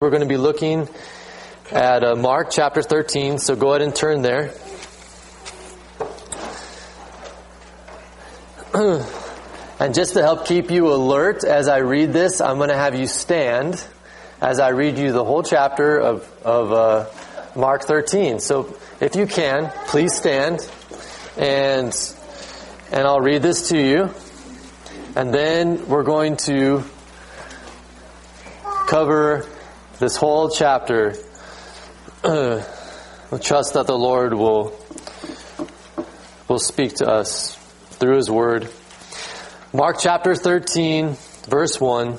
We're going to be looking at Mark chapter 13, so go ahead and turn there. And just to help keep you alert as I read this, I'm going to have you stand as I read you the whole chapter of Mark 13. So if you can, please stand, and I'll read this to you. And then we're going to cover this whole chapter. We trust that the Lord will speak to us through His Word. Mark chapter 13, verse 1.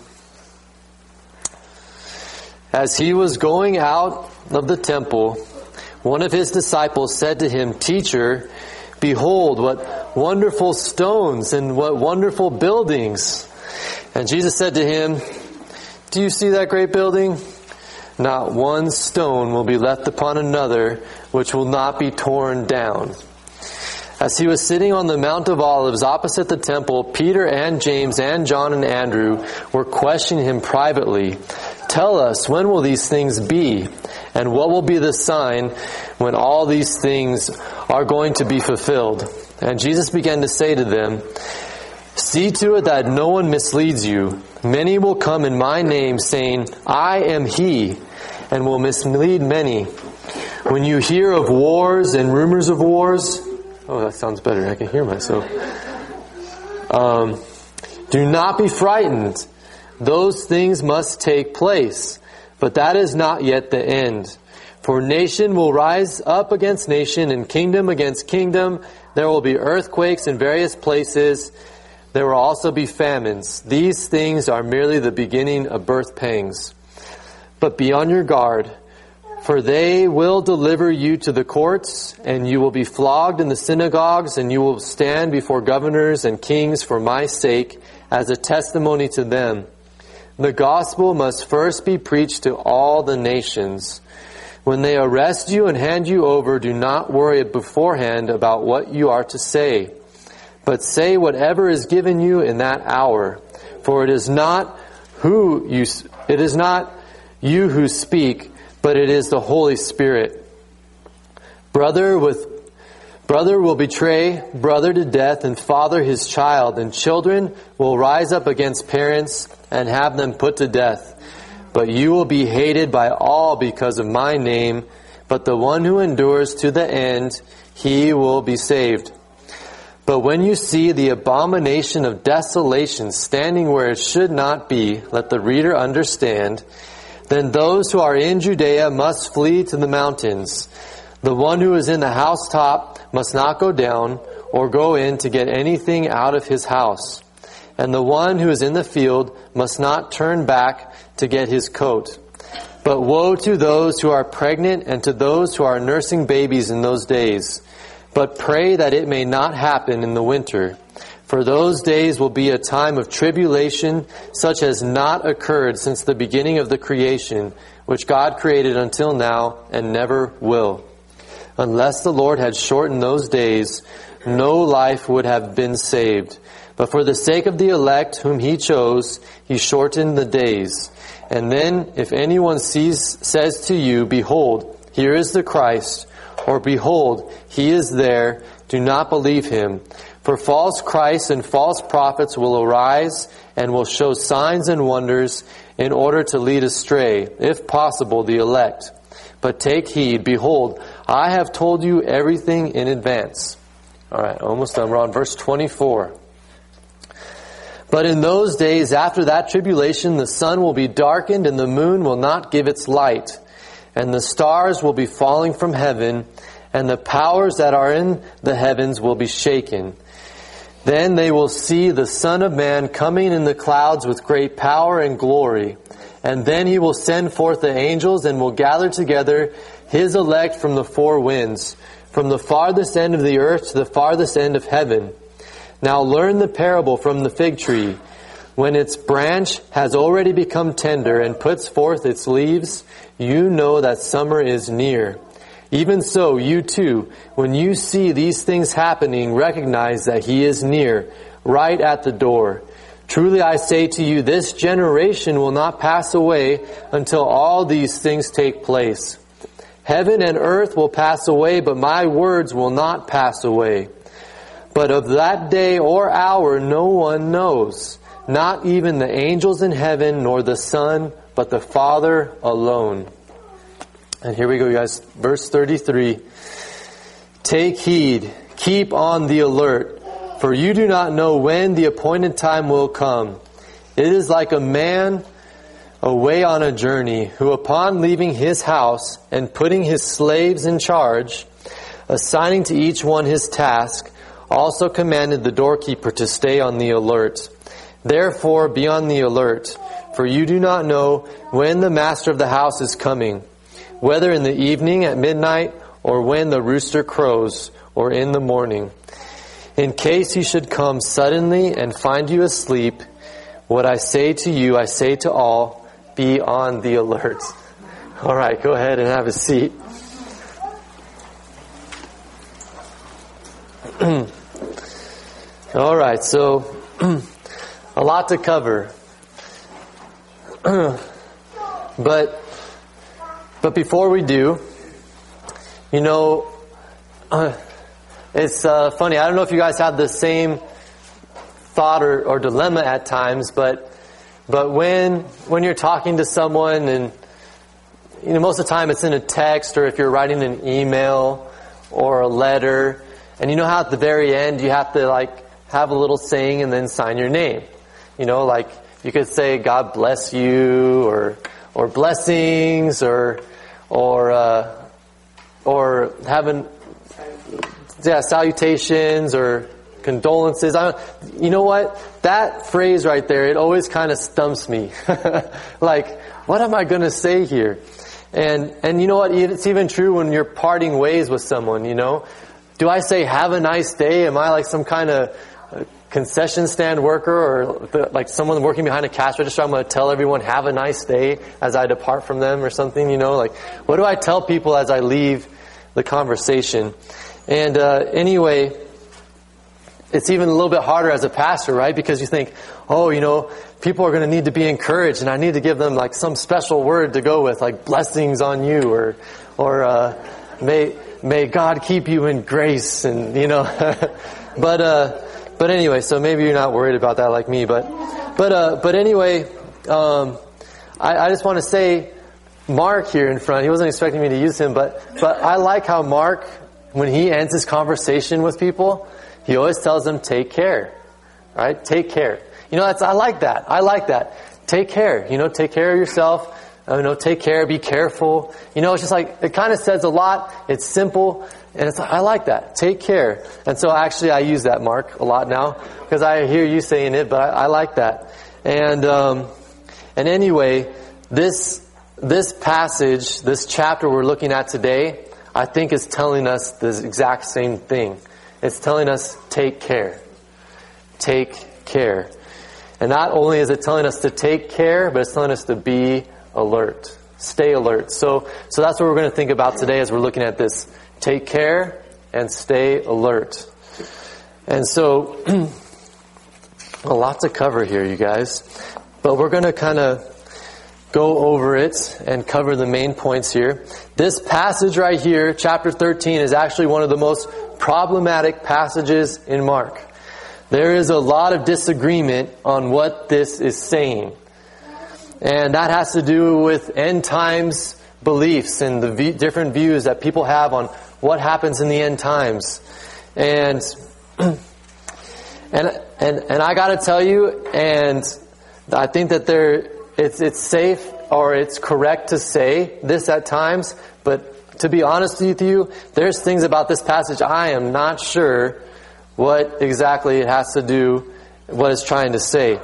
As he was going out of the temple, one of his disciples said to him, "Teacher, behold, what wonderful stones and what wonderful buildings." And Jesus said to him, "Do you see that great building? Not one stone will be left upon another, which will not be torn down." As he was sitting on the Mount of Olives opposite the temple, Peter and James and John and Andrew were questioning him privately. "Tell us, when will these things be? And what will be the sign when all these things are going to be fulfilled?" And Jesus began to say to them, "See to it that no one misleads you. Many will come in my name, saying, 'I am he,' and will mislead many. When you hear of wars and rumors of wars..." Oh, that sounds better. I can hear myself. "Do not be frightened. Those things must take place, but that is not yet the end. For nation will rise up against nation and kingdom against kingdom. There will be earthquakes in various places. There will also be famines. These things are merely the beginning of birth pangs. But be on your guard, for they will deliver you to the courts, and you will be flogged in the synagogues, and you will stand before governors and kings for my sake as a testimony to them. The gospel must first be preached to all the nations. When they arrest you and hand you over, do not worry beforehand about what you are to say. But say whatever is given you in that hour, for it is not you who speak, but it is the Holy Spirit. Brother will betray brother to death, and father his child, and children will rise up against parents and have them put to death. But you will be hated by all because of my name, but the one who endures to the end, he will be saved. But when you see the abomination of desolation standing where it should not be, let the reader understand, then those who are in Judea must flee to the mountains. The one who is in the housetop must not go down or go in to get anything out of his house. And the one who is in the field must not turn back to get his coat. But woe to those who are pregnant and to those who are nursing babies in those days. But pray that it may not happen in the winter. For those days will be a time of tribulation such as not occurred since the beginning of the creation, which God created until now and never will. Unless the Lord had shortened those days, no life would have been saved. But for the sake of the elect whom He chose, He shortened the days. And then if anyone says to you, 'Behold, here is the Christ,' or 'Behold, He is there,' do not believe him. For false Christs and false prophets will arise and will show signs and wonders in order to lead astray, if possible, the elect. But take heed, behold, I have told you everything in advance." All right, almost done. We're on verse 24. "But in those days after that tribulation, the sun will be darkened and the moon will not give its light. And the stars will be falling from heaven, and the powers that are in the heavens will be shaken. Then they will see the Son of Man coming in the clouds with great power and glory. And then He will send forth the angels and will gather together His elect from the four winds, from the farthest end of the earth to the farthest end of heaven. Now learn the parable from the fig tree. When its branch has already become tender and puts forth its leaves, you know that summer is near. Even so, you too, when you see these things happening, recognize that He is near, right at the door. Truly I say to you, this generation will not pass away until all these things take place. Heaven and earth will pass away, but my words will not pass away. But of that day or hour no one knows, not even the angels in heaven, nor the Son, but the Father alone. And here we go, guys. Verse 33. Take heed, keep on the alert, for you do not know when the appointed time will come. It is like a man away on a journey, who upon leaving his house and putting his slaves in charge, assigning to each one his task, also commanded the doorkeeper to stay on the alert. Therefore be on the alert, for you do not know when the master of the house is coming, whether in the evening at midnight, or when the rooster crows, or in the morning. In case he should come suddenly and find you asleep, what I say to you, I say to all, be on the alert. All right, go ahead and have a seat. All right, so a lot to cover. But before we do, it's funny. I don't know if you guys have the same thought or dilemma at times, but when you're talking to someone, and most of the time it's in a text, or if you're writing an email or a letter, and how at the very end you have to have a little saying and then sign your name. You could say God bless you, or blessings, or having salutations or condolences. You know what? That phrase right there, it always kind of stumps me. What am I going to say here? And you know what? It's even true when you're parting ways with someone, Do I say, have a nice day? Am I like some kind of concession stand worker, or someone working behind a cash register? I'm going to tell everyone, have a nice day as I depart from them or something, What do I tell people as I leave the conversation? And anyway, it's even a little bit harder as a pastor, right? Because you think, people are going to need to be encouraged, and I need to give them some special word to go with, like blessings on you, or may God keep you in grace, and But anyway, so maybe you're not worried about that like me, but anyway, I just want to say, Mark here in front, he wasn't expecting me to use him, but I like how Mark, when he ends his conversation with people, he always tells them, take care, right? Take care. I like that. Take care, take care of yourself, take care, be careful. It's just it kind of says a lot. It's simple. And I like that. Take care. And so actually I use that, Mark, a lot now, because I hear you saying it, but I like that. And anyway, this passage, this chapter we're looking at today, I think is telling us the exact same thing. It's telling us, take care. Take care. And not only is it telling us to take care, but it's telling us to be alert. Stay alert. So that's what we're going to think about today as we're looking at this. Take care and stay alert. And so, a lot to cover here, you guys. But we're going to kind of go over it and cover the main points here. This passage right here, chapter 13, is actually one of the most problematic passages in Mark. There is a lot of disagreement on what this is saying. And that has to do with end times beliefs and the different views that people have on what happens in the end times. And I got to tell you, and I think that it's safe or it's correct to say this at times, but to be honest with you, there's things about this passage I am not sure what exactly it has to do, what it's trying to say.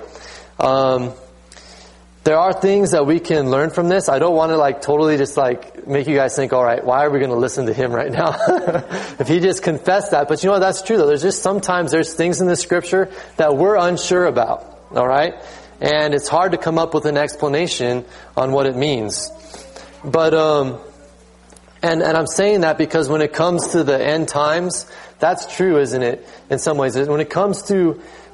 There are things that we can learn from this. I don't want to totally just make you guys think, all right, why are we going to listen to him right now? If he just confessed that. But that's true though. There's just sometimes there's things in the scripture that we're unsure about. All right. And it's hard to come up with an explanation on what it means. But, and I'm saying that because when it comes to the end times, that's true, isn't it? In some ways, when it comes to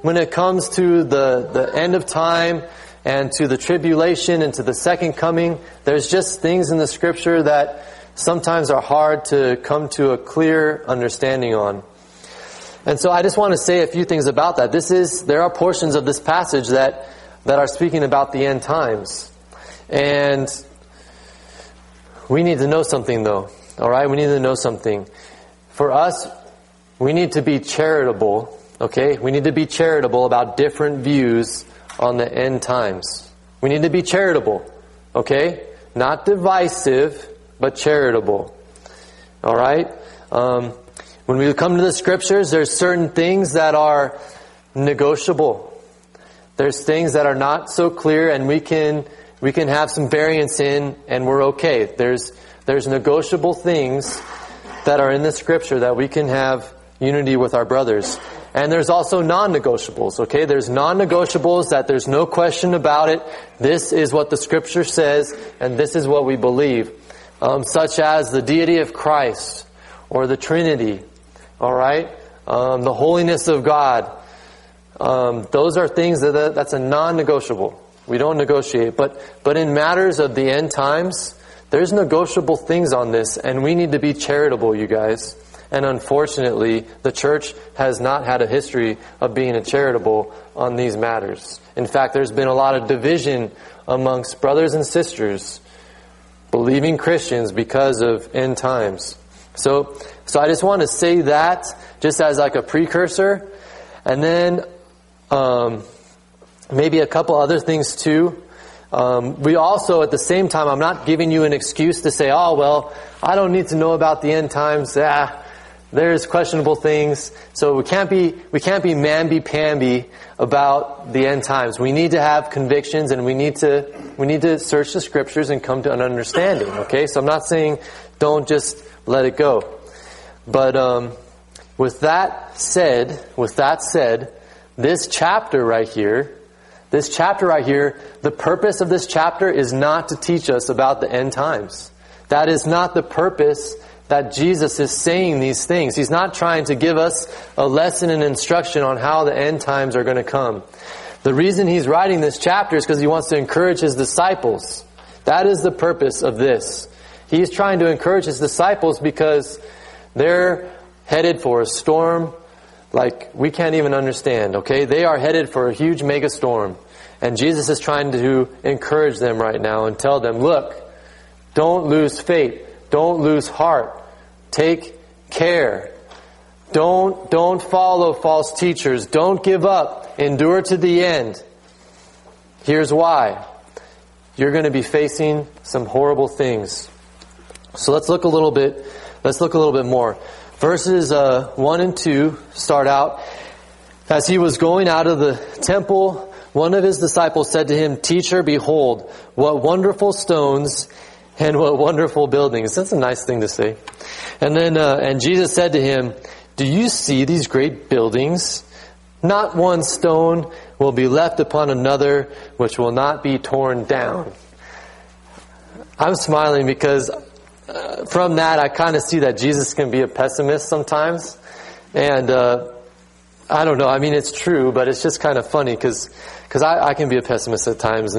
when it comes to the end of time and to the tribulation and to the second coming, there's just things in the Scripture that sometimes are hard to come to a clear understanding on. And so I just want to say a few things about that. There are portions of this passage that are speaking about the end times. And we need to know something though. Alright, we need to know something. For us, we need to be charitable, okay? We need to be charitable about different views on the end times. We need to be charitable, okay? Not divisive, but charitable. Alright? When we come to the Scriptures, there's certain things that are negotiable. There's things that are not so clear and we can have some variance in and we're okay. There's negotiable things that are in the Scripture that we can have unity with our brothers. And there's also non-negotiables, okay? There's non-negotiables that there's no question about it. This is what the Scripture says and this is what we believe. Such as the deity of Christ or the Trinity, alright? The holiness of God. Those are things that's a non-negotiable. We don't negotiate. But in matters of the end times, there's negotiable things on this, and we need to be charitable, you guys. And unfortunately, the church has not had a history of being charitable on these matters. In fact, there's been a lot of division amongst brothers and sisters, believing Christians, because of end times. So I just want to say that just as like a precursor, and then maybe a couple other things too. We also, at the same time, I'm not giving you an excuse to say, oh, well, I don't need to know about the end times. There's questionable things. So we can't be mamby-pamby about the end times. We need to have convictions and we need to search the Scriptures and come to an understanding. Okay? So I'm not saying don't just let it go. But with that said, this chapter right here, the purpose of this chapter is not to teach us about the end times. That is not the purpose that Jesus is saying these things. He's not trying to give us a lesson and instruction on how the end times are going to come. The reason he's writing this chapter is because he wants to encourage his disciples. That is the purpose of this. He's trying to encourage his disciples because they're headed for a storm like we can't even understand, okay? They are headed for a huge mega storm. And Jesus is trying to encourage them right now and tell them, look, don't lose faith. Don't lose heart. Take care. Don't follow false teachers. Don't give up. Endure to the end. Here's why. You're going to be facing some horrible things. So let's look a little bit more. Verses 1 and 2 start out. As he was going out of the temple, one of his disciples said to him, Teacher, behold, what wonderful stones and what wonderful buildings. That's a nice thing to say. And then, and Jesus said to him, Do you see these great buildings? Not one stone will be left upon another, which will not be torn down. I'm smiling because from that I kind of see that Jesus can be a pessimist sometimes. And I don't know. I mean, it's true, but it's just kind of funny because I can be a pessimist at times,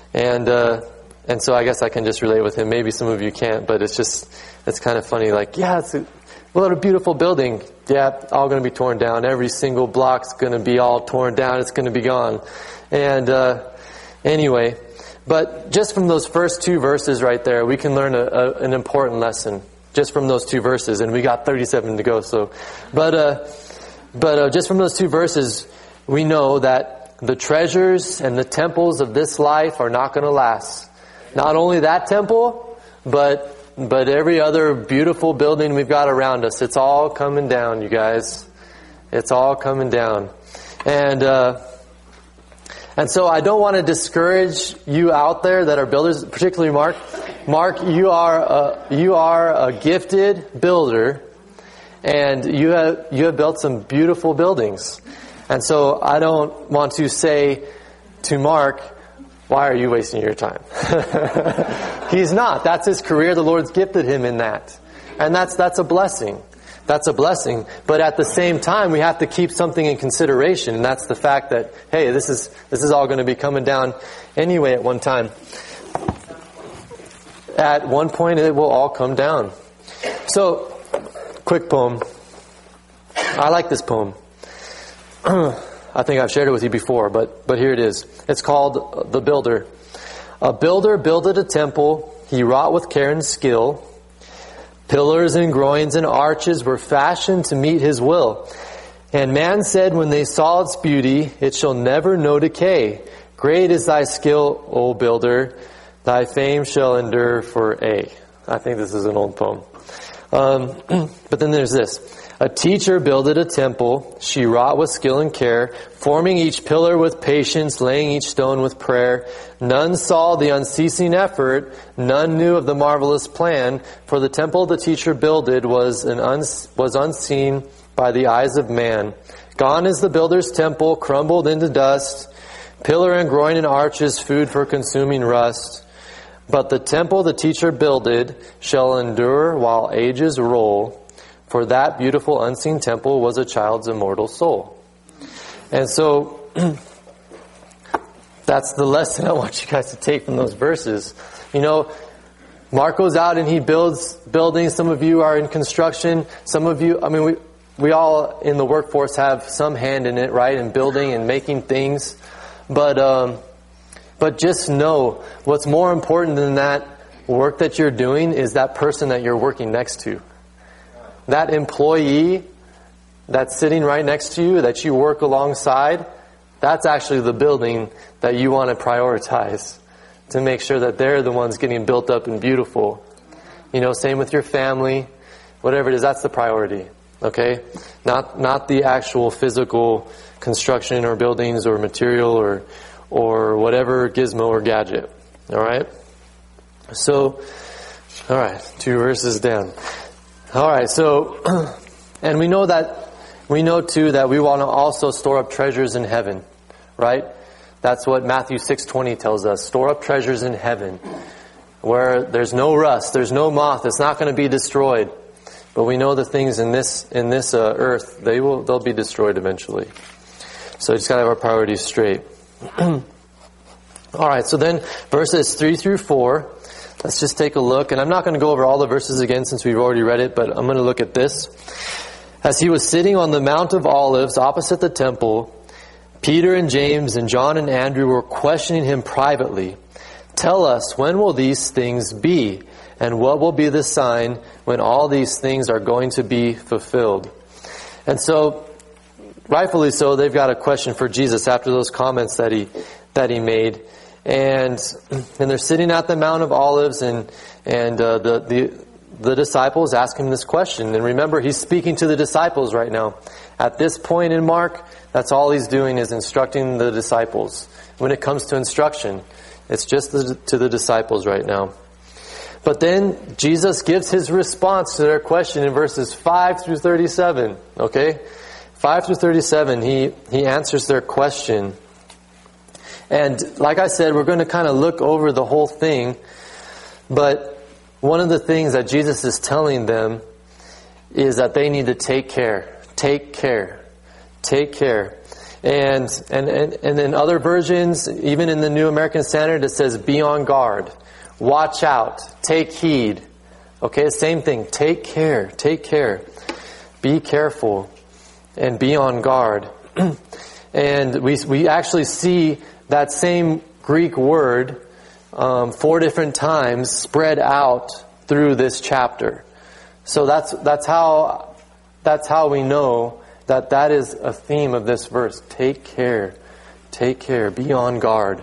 and so I guess I can just relate with him. Maybe some of you can't, but it's kind of funny. Like, yeah, what a beautiful building. Yeah, all going to be torn down. Every single block's going to be all torn down. It's going to be gone. And anyway, but just from those first two verses right there, we can learn an important lesson just from those two verses. And we got 37 to go. So, but just from those two verses, we know that the treasures and the temples of this life are not going to last. Not only that temple, but every other beautiful building we've got around us. It's all coming down, you guys. It's all coming down. And so I don't want to discourage you out there that are builders, particularly Mark. Mark, you are a gifted builder, and you have built some beautiful buildings. And so I don't want to say to Mark, why are you wasting your time? He's not. That's his career. The Lord's gifted him in that. And that's a blessing. That's a blessing. But at the same time, we have to keep something in consideration, and that's the fact that, hey, this is all going to be coming down anyway at one time. At one point, it will all come down. So, quick poem. I like this poem. I think I've shared it with you before, but here it is. It's called The Builder. A builder builded a temple. He wrought with care and skill. Pillars and groins and arches were fashioned to meet his will. And man said when they saw its beauty, it shall never know decay. Great is thy skill, O builder. Thy fame shall endure for aye. I think this is an old poem. But then there's this. A teacher builded a temple. She wrought with skill and care, forming each pillar with patience, laying each stone with prayer. None saw the unceasing effort. None knew of the marvelous plan. For the temple the teacher builded was unseen by the eyes of man. Gone is the builder's temple, crumbled into dust. Pillar and groin and arches, food for consuming rust. But the temple the teacher builded shall endure while ages roll. For that beautiful unseen temple was a child's immortal soul. And so, that's the lesson I want you guys to take from those verses. You know, Mark goes out and he builds buildings. Some of you are in construction. Some of you, I mean, we all in the workforce have some hand in it, right? In building and making things. But just know, what's more important than that work that you're doing is that person that you're working next to. That employee that's sitting right next to you, that you work alongside, that's actually the building that you want to prioritize to make sure that they're the ones getting built up and beautiful. You know, same with your family, whatever it is, that's the priority. Okay? Not the actual physical construction or buildings or material or whatever gizmo or gadget. Alright? So, alright, 2 verses down. Alright, so, and we know too that we want to also store up treasures in heaven, right? That's what Matthew 6:20 tells us. Store up treasures in heaven, where there's no rust, there's no moth, it's not going to be destroyed. But we know the things in this earth, they'll be destroyed eventually. So we just got to have our priorities straight. Alright, so then verses 3 through 4. Let's just take a look. And I'm not going to go over all the verses again since we've already read it, but I'm going to look at this. As he was sitting on the Mount of Olives opposite the temple, Peter and James and John and Andrew were questioning him privately. Tell us, when will these things be? And what will be the sign when all these things are going to be fulfilled? And so, rightfully so, they've got a question for Jesus after those comments that he made. And they're sitting at the Mount of Olives, and the disciples ask him this question. And remember, he's speaking to the disciples right now. At this point in Mark, that's all he's doing is instructing the disciples. When it comes to instruction, it's just to the disciples right now. But then Jesus gives his response to their question in verses 5 through 37. Okay? 5 through 37, he answers their question. And like I said, we're going to kind of look over the whole thing. But one of the things that Jesus is telling them is that they need to take care. Take care. Take care. And in other versions, even in the New American Standard, it says be on guard. Watch out. Take heed. Okay, same thing. Take care. Take care. Be careful. And be on guard. And we actually see that same Greek word 4 different times spread out through this chapter. So that's how we know that is a theme of this verse. Take care. Take care. Be on guard.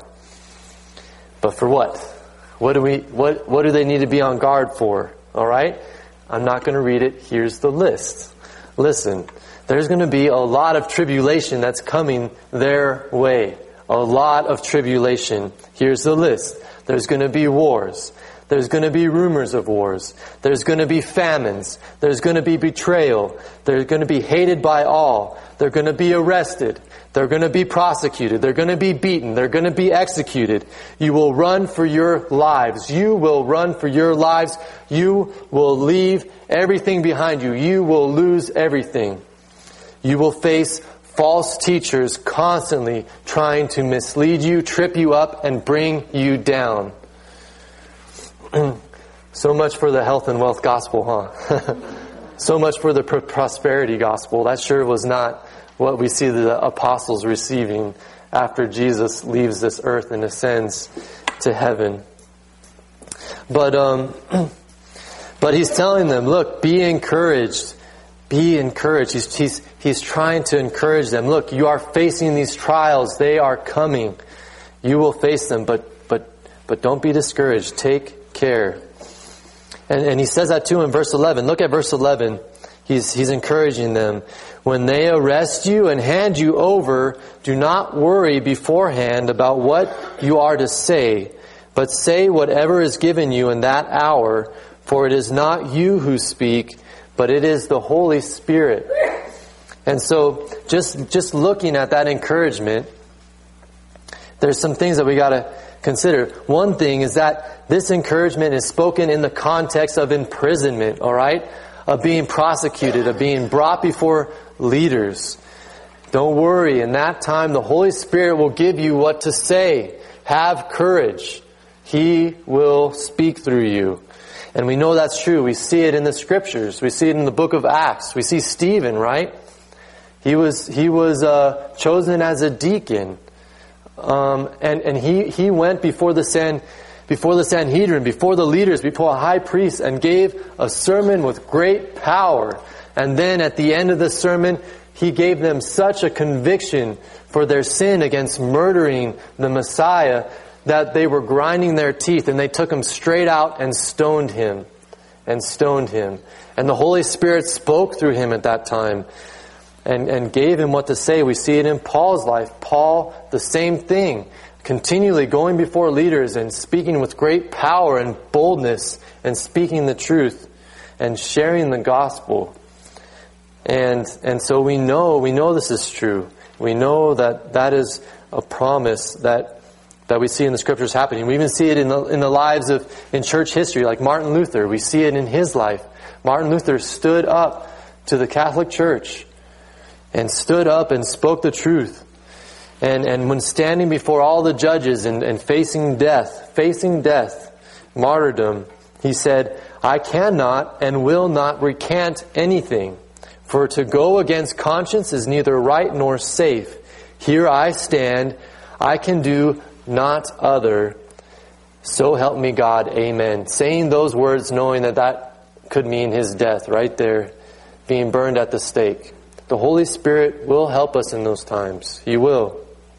But for what? What do they need to be on guard for? All right? I'm not going to read it. Here's the list. Listen, there's going to be a lot of tribulation that's coming their way. A lot of tribulation. Here's the list. There's going to be wars. There's going to be rumors of wars. There's going to be famines. There's going to be betrayal. They're going to be hated by all. They're going to be arrested. They're going to be prosecuted. They're going to be beaten. They're going to be executed. You will run for your lives. You will run for your lives. You will leave everything behind you. You will lose everything. You will face false teachers constantly trying to mislead you, trip you up, and bring you down. So much for the health and wealth gospel, huh? So much for the prosperity gospel. That sure was not what we see the apostles receiving after Jesus leaves this earth and ascends to heaven. But he's telling them, look, be encouraged. Be encouraged. He's trying to encourage them. Look, you are facing these trials. They are coming. You will face them, but don't be discouraged. Take care. And he says that too in verse 11. Look at verse 11. He's encouraging them. When they arrest you and hand you over, do not worry beforehand about what you are to say, but say whatever is given you in that hour, for it is not you who speak, but it is the Holy Spirit. And so, just looking at that encouragement, there's some things that we got to consider. One thing is that this encouragement is spoken in the context of imprisonment, all right? Of being prosecuted, of being brought before leaders. Don't worry, in that time the Holy Spirit will give you what to say. Have courage. He will speak through you. And we know that's true. We see it in the scriptures. We see it in the book of Acts. We see Stephen, right? He was chosen as a deacon. And he went before the Sanhedrin, before the leaders, before a high priest, and gave a sermon with great power. And then at the end of the sermon, he gave them such a conviction for their sin against murdering the Messiah that they were grinding their teeth, and they took him straight out and stoned him. And the Holy Spirit spoke through him at that time and gave him what to say. We see it in Paul's life. Paul, the same thing. Continually going before leaders and speaking with great power and boldness and speaking the truth and sharing the gospel. And so we know this is true. We know that is a promise that we see in the scriptures happening. We even see it in the lives in church history, like Martin Luther. We see it in his life. Martin Luther stood up to the Catholic Church and stood up and spoke the truth. And when standing before all the judges and facing death, martyrdom, he said, I cannot and will not recant anything, for to go against conscience is neither right nor safe. Here I stand, I can do not other. So help me God, amen. Saying those words knowing that could mean his death right there, being burned at the stake. The Holy Spirit will help us in those times. He will.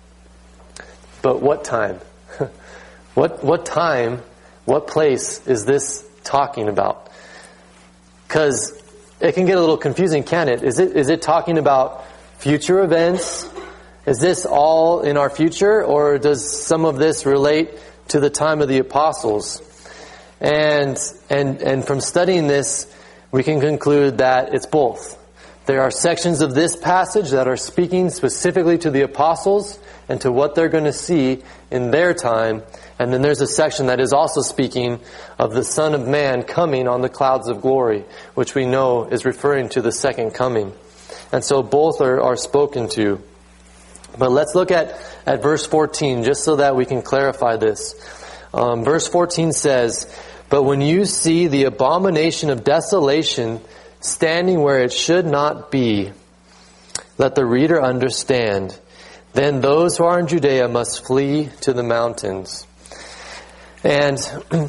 But what time? What time, what place is this talking about? Because it can get a little confusing, can it? Is it talking about future events? Is this all in our future, or does some of this relate to the time of the apostles? And from studying this, we can conclude that it's both. There are sections of this passage that are speaking specifically to the apostles and to what they're going to see in their time. And then there's a section that is also speaking of the Son of Man coming on the clouds of glory, which we know is referring to the second coming. And so both are spoken to. But let's look at verse 14, just so that we can clarify this. Verse 14 says, But when you see the abomination of desolation standing where it should not be, let the reader understand. Then those who are in Judea must flee to the mountains. And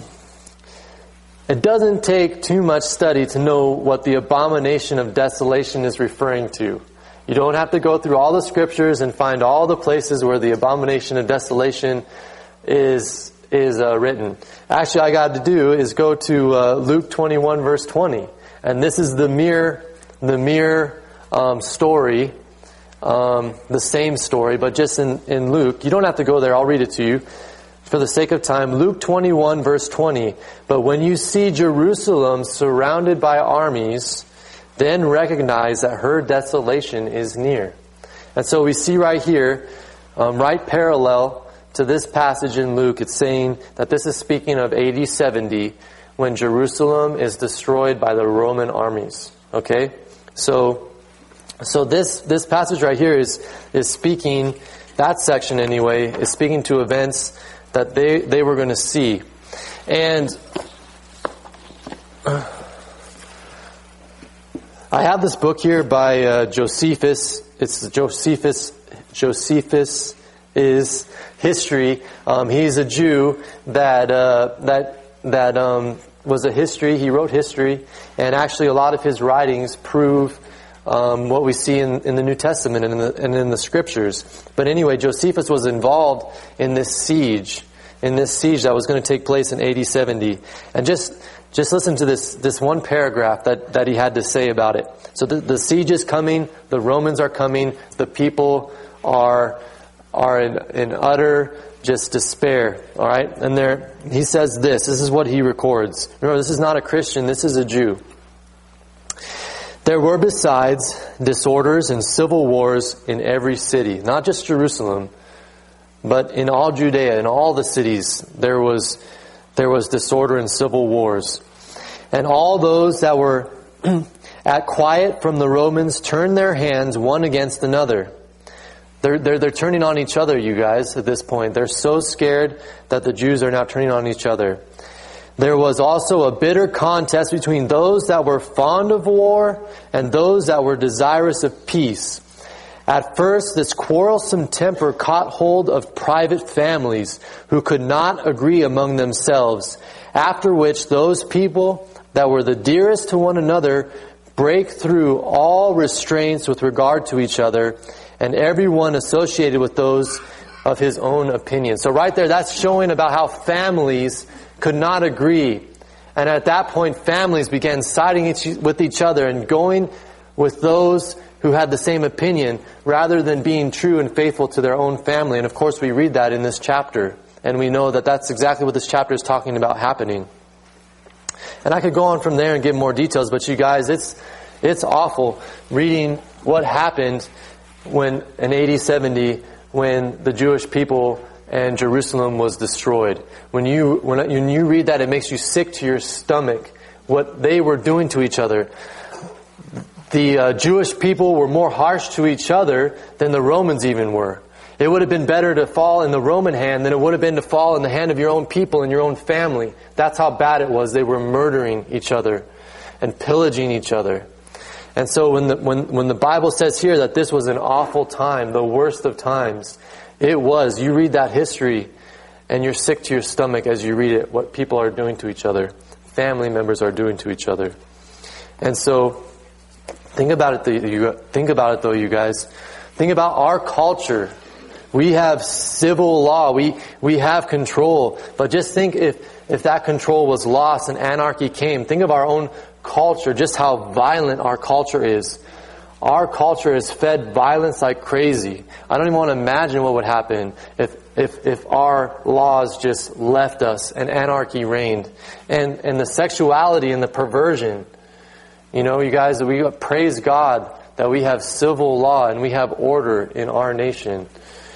it doesn't take too much study to know what the abomination of desolation is referring to. You don't have to go through all the scriptures and find all the places where the abomination of desolation is written. Actually, all I got to do is go to Luke 21 verse 20. And this is the mere story, the same story, but just in Luke. You don't have to go there. I'll read it to you. for the sake of time, Luke 21, verse 20. But when you see Jerusalem surrounded by armies, then recognize that her desolation is near. And so we see right here, right parallel to this passage in Luke, it's saying that this is speaking of AD 70, when Jerusalem is destroyed by the Roman armies. Okay? So this passage right here is speaking, that section anyway, is speaking to events that they were going to see. And I have this book here by Josephus. It's Josephus is history. He's a Jew that was a history. He wrote history, and actually a lot of his writings prove what we see in the New Testament and in the Scriptures. But anyway, Josephus was involved in this siege that was going to take place in AD 70. And just listen to this one paragraph that he had to say about it. So the siege is coming, the Romans are coming, the people are in utter just despair. All right? And he says this is what he records. Remember, this is not a Christian, this is a Jew. There were besides disorders and civil wars in every city, not just Jerusalem, but in all Judea, in all the cities, there was disorder and civil wars. And all those that were at quiet from the Romans turned their hands one against another. They're turning on each other, you guys, at this point. They're so scared that the Jews are now turning on each other. There was also a bitter contest between those that were fond of war and those that were desirous of peace. At first, this quarrelsome temper caught hold of private families who could not agree among themselves, after which those people that were the dearest to one another break through all restraints with regard to each other, and everyone associated with those of his own opinion. So right there, that's showing about how families could not agree. And at that point, families began siding with each other and going with those who had the same opinion rather than being true and faithful to their own family. And of course, we read that in this chapter. And we know that that's exactly what this chapter is talking about happening. And I could go on from there and give more details, but you guys, it's awful reading what happened when in AD 70, when the Jewish people and Jerusalem was destroyed. When you read that, it makes you sick to your stomach what they were doing to each other. The Jewish people were more harsh to each other than the Romans even were. It would have been better to fall in the Roman hand than it would have been to fall in the hand of your own people and your own family. That's how bad it was. They were murdering each other and pillaging each other. And so when the Bible says here that this was an awful time, the worst of times, it was. You read that history and you're sick to your stomach as you read it, what people are doing to each other, family members are doing to each other. And so think about it though, you guys. Think about our culture. We have civil law. We have control. But just think if that control was lost and anarchy came. Think of our own culture, just how violent our culture is. Our culture is fed violence like crazy. I don't even want to imagine what would happen if our laws just left us and anarchy reigned. And the sexuality and the perversion. You know, you guys, we praise God that we have civil law and we have order in our nation.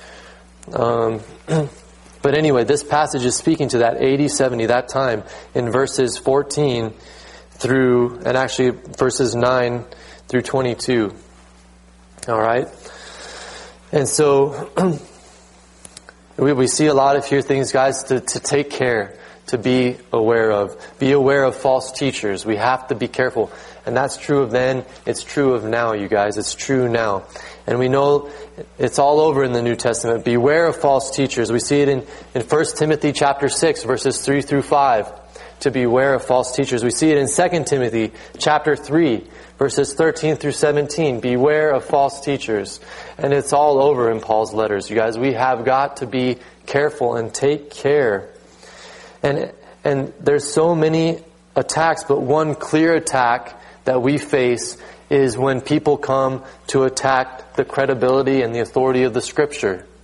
But anyway, this passage is speaking to that AD 70, that time, in verses 14 through, and actually verses 9 through 22. All right? And so, we see a lot of here things, guys, to take care, to be aware of. Be aware of false teachers. We have to be careful. And that's true of then, it's true of now, you guys. It's true now. And we know it's all over in the New Testament. Beware of false teachers. We see it in 1 Timothy chapter 6, verses 3 through 5. To beware of false teachers. We see it in 2 Timothy chapter 3, verses 13 through 17. Beware of false teachers. And it's all over in Paul's letters, you guys. We have got to be careful and take care. And there's so many attacks, but one clear attack that we face is when people come to attack the credibility and the authority of the Scripture.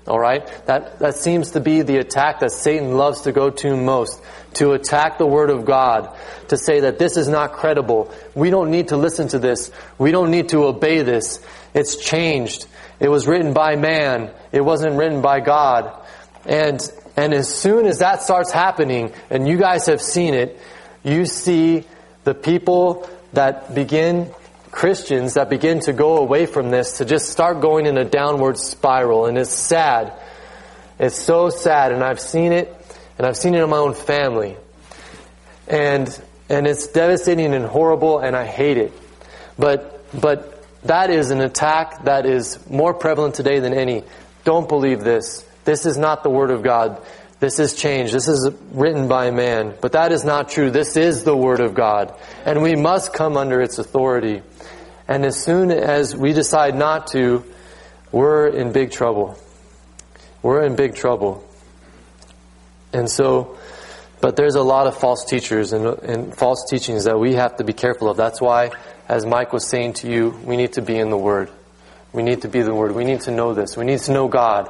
All right? That seems to be the attack that Satan loves to go to most. To attack the Word of God. To say that this is not credible. We don't need to listen to this. We don't need to obey this. It's changed. It was written by man. It wasn't written by God. And as soon as that starts happening, and you guys have seen it, you see the people that begin, Christians that begin to go away from this, to just start going in a downward spiral. And it's sad. It's so sad. And I've seen it. And I've seen it in my own family. And it's devastating and horrible, and I hate it. But that is an attack that is more prevalent today than any. Don't believe this. This is not the Word of God. This is changed. This is written by man. But that is not true. This is the Word of God. And we must come under its authority. And as soon as we decide not to, we're in big trouble. We're in big trouble. And so, but there's a lot of false teachers and false teachings that we have to be careful of. That's why, as Mike was saying to you, we need to be in the Word. We need to be the Word. We need to know this. We need to know God.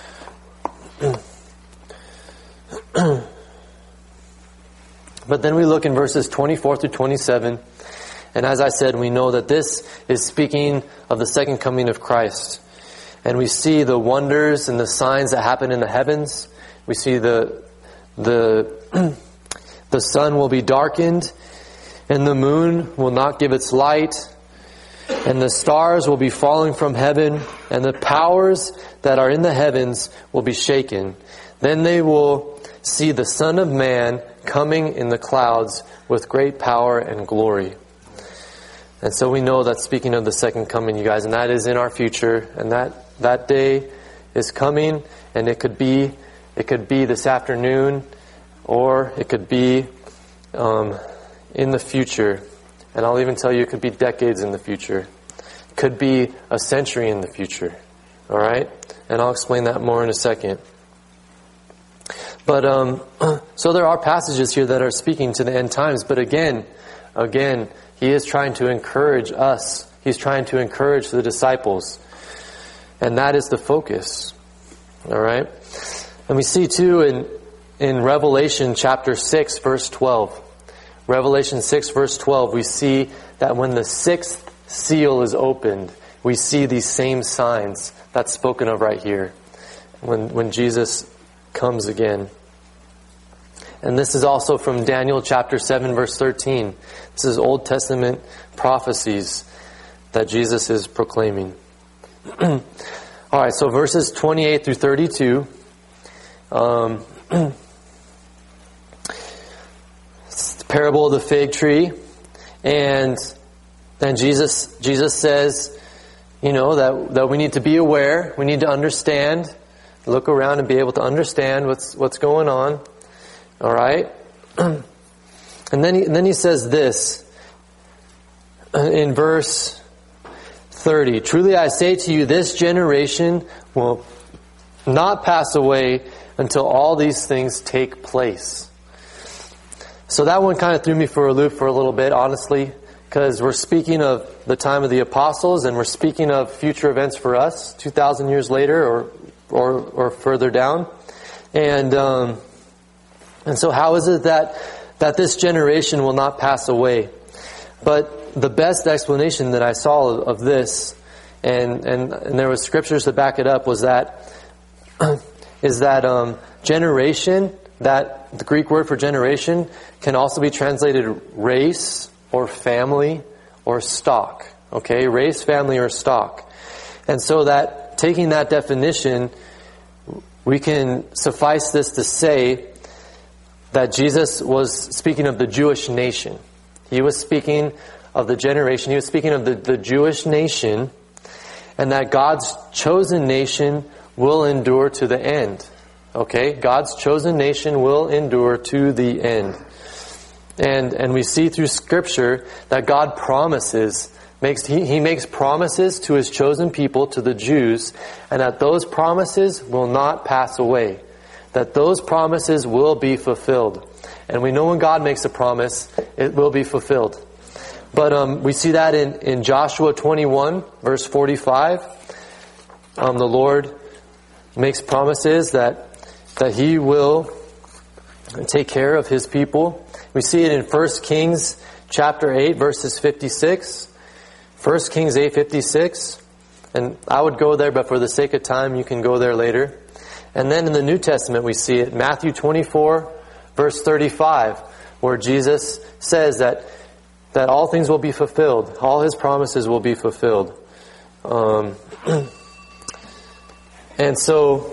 But then we look in verses 24 through 27. And as I said, we know that this is speaking of the second coming of Christ. And we see the wonders and the signs that happen in the heavens. We see the sun will be darkened, and the moon will not give its light, and the stars will be falling from heaven, and the powers that are in the heavens will be shaken. Then they will see the Son of Man coming in the clouds with great power and glory. And so we know that's speaking of the second coming, you guys, and that is in our future, and that day is coming, and it could be this afternoon, or it could be in the future. And I'll even tell you it could be decades in the future. It could be a century in the future. All right? And I'll explain that more in a second. But so there are passages here that are speaking to the end times. But again, he is trying to encourage us. He's trying to encourage the disciples. And that is the focus. All right? And we see too in Revelation chapter 6 verse 12. Revelation 6 verse 12, we see that when the sixth seal is opened, we see these same signs that's spoken of right here. When Jesus comes again. And this is also from Daniel chapter 7 verse 13. This is Old Testament prophecies that Jesus is proclaiming. Alright, so verses 28 through 32. It's the parable of the fig tree, and then Jesus says, that we need to be aware, we need to understand, look around and be able to understand what's going on. All right, and then he says this in verse 30. Truly I say to you, this generation will not pass away until all these things take place. So that one kind of threw me for a loop for a little bit, honestly, because we're speaking of the time of the apostles, and we're speaking of future events for us, 2,000 years later or further down. And so how is it that this generation will not pass away? But the best explanation that I saw of this, and there was scriptures to back it up, was that is that generation, that the Greek word for generation can also be translated race or family or stock. Okay, race, family, or stock. And so that, taking that definition, we can suffice this to say that Jesus was speaking of the Jewish nation. He was speaking of the generation. He was speaking of the Jewish nation, and that God's chosen nation will endure to the end. Okay? God's chosen nation will endure to the end. And we see through Scripture that God promises, He makes promises to His chosen people, to the Jews, and that those promises will not pass away. That those promises will be fulfilled. And we know when God makes a promise, it will be fulfilled. But we see that in Joshua 21, verse 45. The Lord, makes promises that He will take care of His people. We see it in 1 Kings chapter 8, verses 56. 1 Kings 8:56. And I would go there, but for the sake of time, you can go there later. And then in the New Testament, we see it, Matthew 24, verse 35, where Jesus says that all things will be fulfilled. All His promises will be fulfilled. And so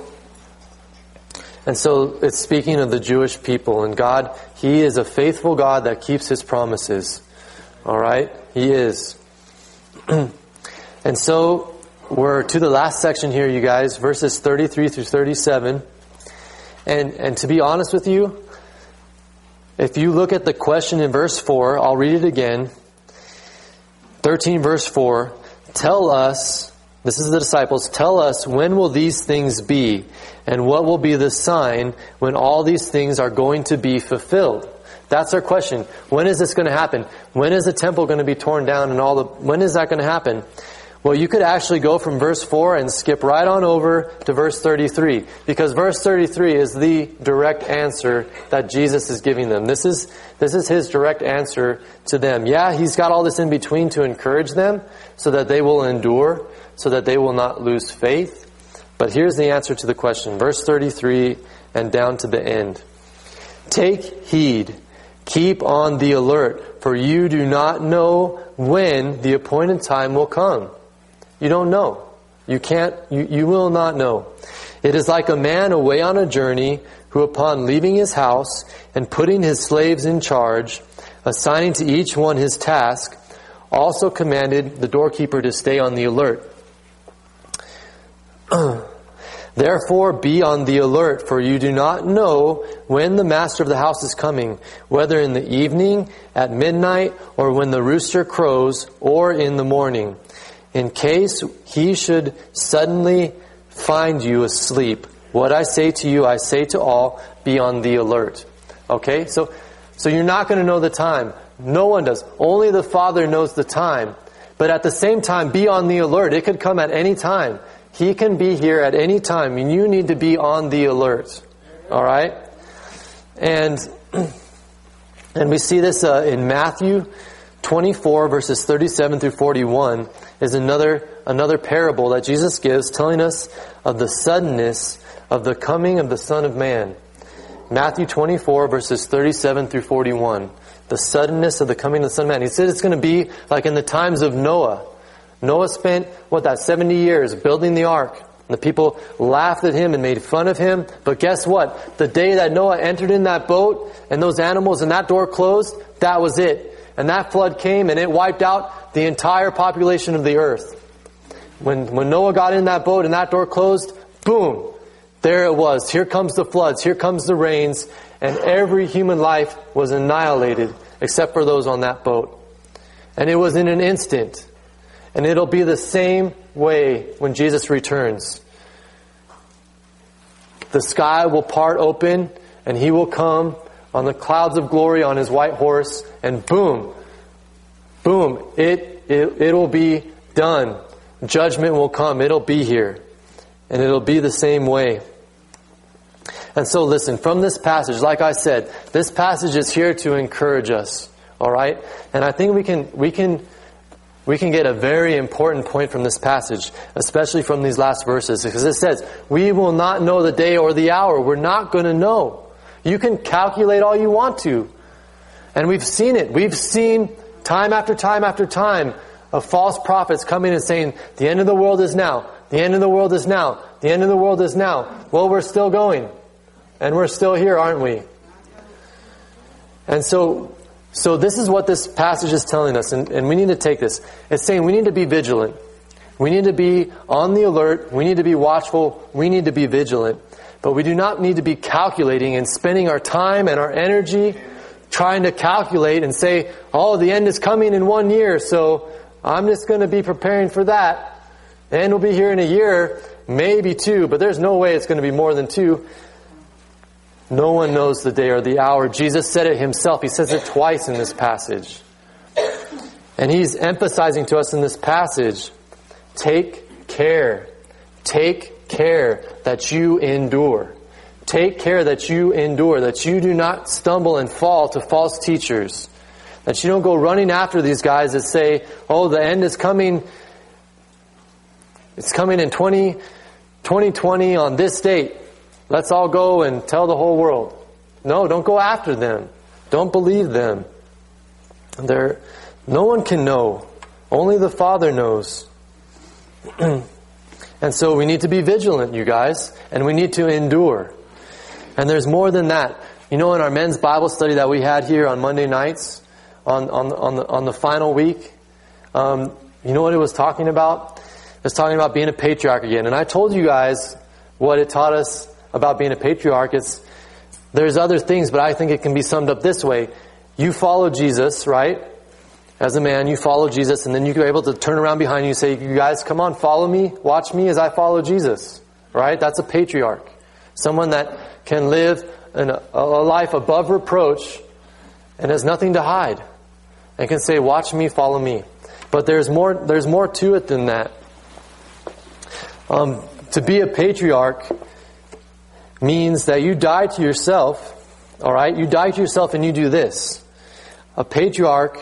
it's speaking of the Jewish people. And God, He is a faithful God that keeps His promises. All right? He is. And so we're to the last section here, you guys, verses 33 through 37. And to be honest with you, if you look at the question in verse 4, I'll read it again. 13 verse 4, tell us, this is the disciples, tell us when will these things be, and what will be the sign when all these things are going to be fulfilled? That's our question. When is this going to happen? When is the temple going to be torn down and when is that going to happen? Well, you could actually go from verse 4 and skip right on over to verse 33, because verse 33 is the direct answer that Jesus is giving them. This is His direct answer to them. Yeah, He's got all this in between to encourage them so that they will endure, so that they will not lose faith. But here's the answer to the question. Verse 33 and down to the end. Take heed, keep on the alert, for you do not know when the appointed time will come. You don't know. You will not know. It is like a man away on a journey who, upon leaving his house and putting his slaves in charge, assigning to each one his task, also commanded the doorkeeper to stay on the alert. Therefore be on the alert, for you do not know when the master of the house is coming, whether in the evening, at midnight, or when the rooster crows, or in the morning, in case he should suddenly find you asleep. What I say to you, I say to all, be on the alert. Okay? So you're not going to know the time. No one does. Only the Father knows the time. But at the same time, be on the alert. It could come at any time. He can be here at any time, and you need to be on the alert. All right? And we see this in Matthew 24, verses 37 through 41, is another parable that Jesus gives, telling us of the suddenness of the coming of the Son of Man. Matthew 24, verses 37 through 41. The suddenness of the coming of the Son of Man. He said it's going to be like in the times of Noah. Noah spent, 70 years building the ark. And the people laughed at him and made fun of him. But guess what? The day that Noah entered in that boat and those animals and that door closed, that was it. And that flood came and it wiped out the entire population of the earth. When Noah got in that boat and that door closed, boom, there it was. Here comes the floods, here comes the rains, and every human life was annihilated except for those on that boat. And it was in an instant. And it'll be the same way when Jesus returns. The sky will part open and He will come on the clouds of glory on His white horse, and boom, it'll be done. Judgment will come. It'll be here. And it'll be the same way. And so listen, from this passage, like I said, this passage is here to encourage us. All right? And I think we can get a very important point from this passage, especially from these last verses, because it says, we will not know the day or the hour. We're not going to know. You can calculate all you want to. And we've seen it. We've seen time after time after time of false prophets coming and saying, the end of the world is now. The end of the world is now. The end of the world is now. Well, we're still going. And we're still here, aren't we? And so this is what this passage is telling us, and we need to take this. It's saying we need to be vigilant. We need to be on the alert. We need to be watchful. We need to be vigilant. But we do not need to be calculating and spending our time and our energy trying to calculate and say, oh, the end is coming in 1 year, so I'm just going to be preparing for that. The end will be here in a year, maybe 2, but there's no way it's going to be more than 2. No one knows the day or the hour. Jesus said it Himself. He says it twice in this passage. And He's emphasizing to us in this passage, take care. Take take care that you endure. Take care that you endure, that you do not stumble and fall to false teachers. That you don't go running after these guys that say, oh, the end is coming. It's coming in 2020 on this date. Let's all go and tell the whole world. No, don't go after them. Don't believe them. No one can know. Only the Father knows. And so we need to be vigilant, you guys. And we need to endure. And there's more than that. You know, in our men's Bible study that we had here on Monday nights, on the final week, you know what it was talking about? It was talking about being a patriarch again. And I told you guys what it taught us about being a patriarch. There's other things, but I think it can be summed up this way. You follow Jesus, right? As a man, you follow Jesus, and then you're able to turn around behind you and say, you guys, come on, follow me. Watch me as I follow Jesus. Right? That's a patriarch. Someone that can live a life above reproach and has nothing to hide. And can say, watch me, follow me. But there's more to it than that. To be a patriarch means that you die to yourself. Alright? You die to yourself and you do this. A patriarch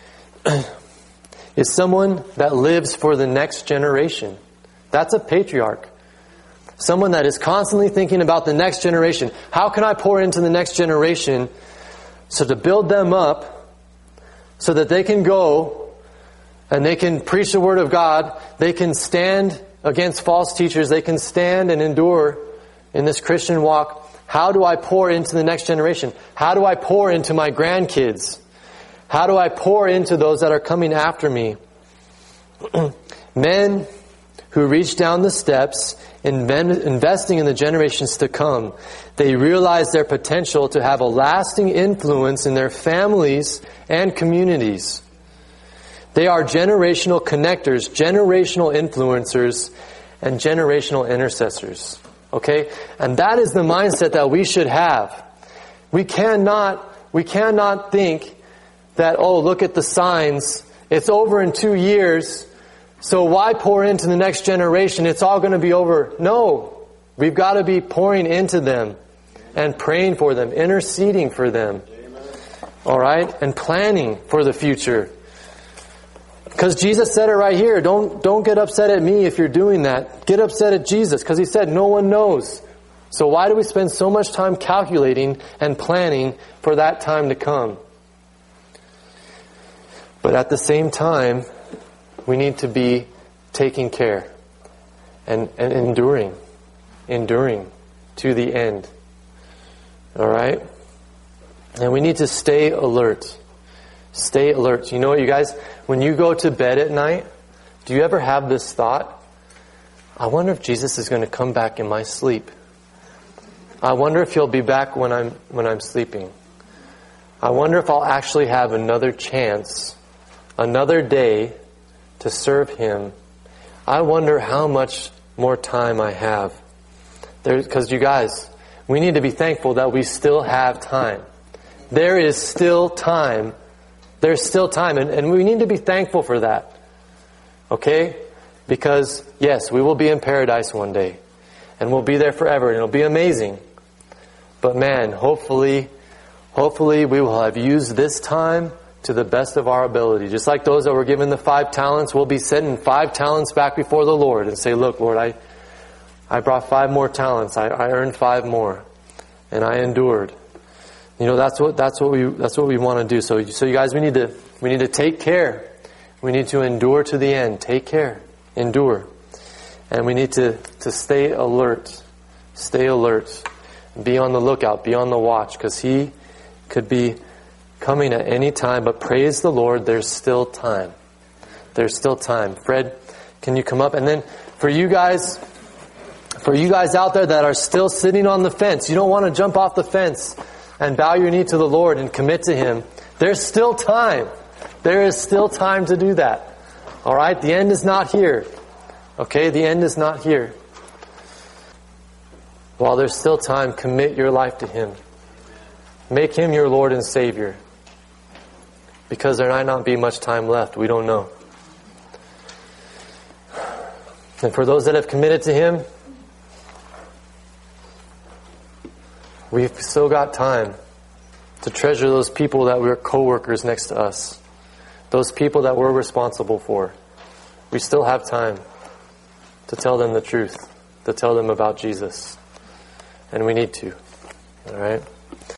is someone that lives for the next generation. That's a patriarch. Someone that is constantly thinking about the next generation. How can I pour into the next generation so to build them up so that they can go and they can preach the Word of God. They can stand against false teachers. They can stand and endure in this Christian walk. How do I pour into the next generation? How do I pour into my grandkids? How do I pour into those that are coming after me? Men who reach down the steps, investing in the generations to come, they realize their potential to have a lasting influence in their families and communities. They are generational connectors, generational influencers, and generational intercessors. Okay? And that is the mindset that we should have. We cannot think that, oh, look at the signs. It's over in 2 years. So why pour into the next generation? It's all going to be over. No. We've got to be pouring into them and praying for them, interceding for them. All right? And planning for the future. Because Jesus said it right here. Don't get upset at me if you're doing that. Get upset at Jesus, because He said no one knows. So why do we spend so much time calculating and planning for that time to come? But at the same time, we need to be taking care and enduring to the end. All right? And we need to stay alert. Stay alert. You know what, you guys? When you go to bed at night, do you ever have this thought? I wonder if Jesus is going to come back in my sleep. I wonder if He'll be back when I'm sleeping. I wonder if I'll actually have another chance, another day to serve Him. I wonder how much more time I have. Because you guys, we need to be thankful that we still have time. There is still time. There's still time. And we need to be thankful for that. Okay? Because, yes, we will be in paradise one day. And we'll be there forever. And it'll be amazing. But man, hopefully we will have used this time to the best of our ability. Just like those that were given the 5 talents, we'll be sending 5 talents back before the Lord and say, look, Lord, I brought 5 more talents. I earned 5 more. And I endured. You know, that's what we want to do. So you guys, we need to take care. We need to endure to the end. Take care. Endure. And we need to stay alert. Stay alert. Be on the lookout. Be on the watch. Because He could be coming at any time. But praise the Lord, there's still time. There's still time. Fred, can you come up? And then for you guys out there that are still sitting on the fence, you don't want to jump off the fence and bow your knee to the Lord and commit to Him. There's still time. There is still time to do that. All right? The end is not here. Okay? The end is not here. While there's still time, commit your life to Him. Make Him your Lord and Savior. Because there might not be much time left. We don't know. And for those that have committed to Him, We've still got time to treasure those people that were co-workers next to us. Those people that we're responsible for. We still have time to tell them the truth, to tell them about Jesus. And we need to. All right?